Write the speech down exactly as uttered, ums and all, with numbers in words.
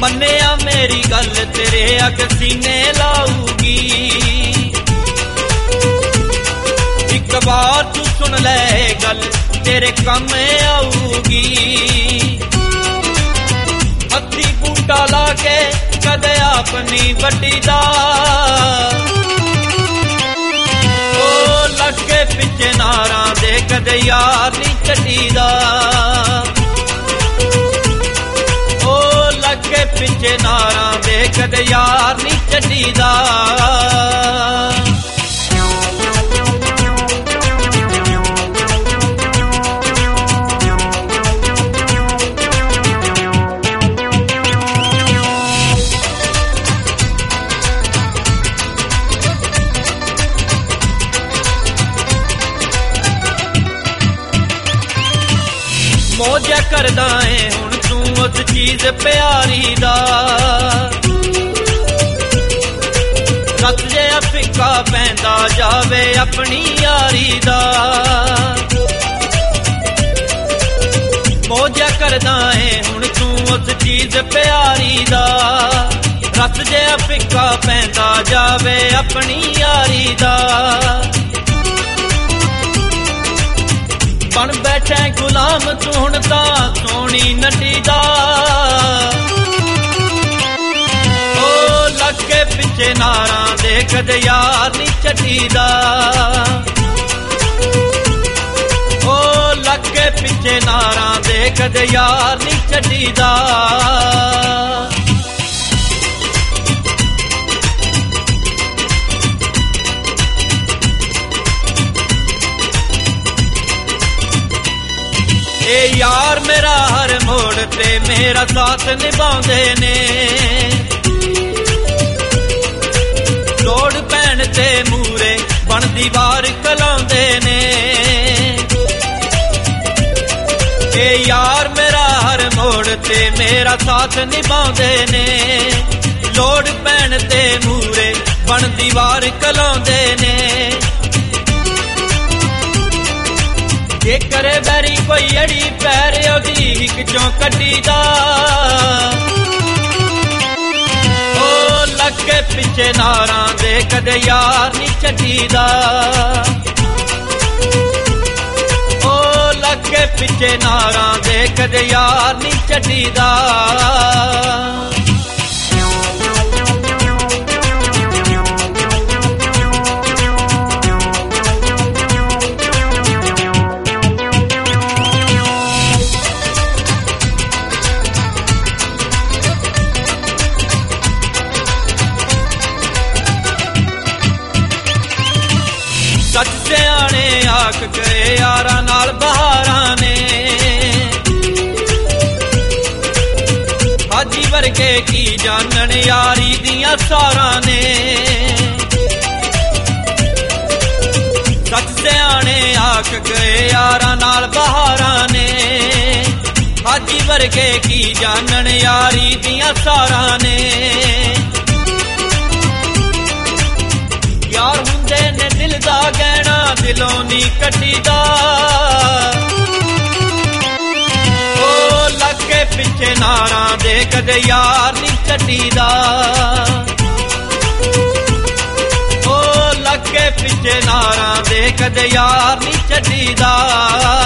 मन्निया मेरी गल तेरे अग सीने लाऊगी। एक बार तू सुन ले गल तेरे कम आऊगी। हथी बूटा ला के कदे अपनी वड्डी दा ओ लगे पिछे नारा दे कदे यार नी छड्डी दा। ओ लगे पिछे नारा दे कदे यार नी छड्डी दा। मौजा करदा है हुण तू उस चीज प्यारी दा। रत जिहा फिक्का पैंदा जावे अपनी यारी दा। मौजा करदा है हुण तू उस चीज प्यारी दा। रत जिहा फिक्का पैंदा जावे अपनी यारी दा। बन बैठे गुलाम तू हुण तां सोहनी नटी दा। ओ लगे पिछे नारा दे कदे यार नी छड्डी दा। ओ लगे पिछे नारा दे कदे यार नी छड्डी दा। ए यार मेरा हर मोड़ ते मेरा साथ निभाउंदे ने। लोड़ पैण ते मूरे बन दीवार कलाउंदे ने। ए यार मेरा हर मोड़ ते मेरा साथ निभाउंदे ने। लोड़ पैण ते मूरे बन दीवार कलाउंदे ने। जे करे बैरी कोई अड़ी पैर ओदी हिक चों कड्डी दा। ओ लगे पिछे नारा दे कदे यार नी छड्डी दा। ओ लगे पिछे नारा दे कदे यार नी छड्डी दा। सच सियाणे आख गए यारा नाल बहारां ने। हाजी वर्गे की जानन यारी दियां सारां ने। सच सियाणे आख गए यारा नाल बहारां ने। हाजी वर्गे की जानन यारी दियां सारां ने। यार हुंदे ने दिल दा गहना दिलों नी कड्डी दा। ओ लगे पिछे नारा दे कदे यार नी छड्डी दा। ओ लगे पिछे नारा दे कदे यार नी छड्डी दा।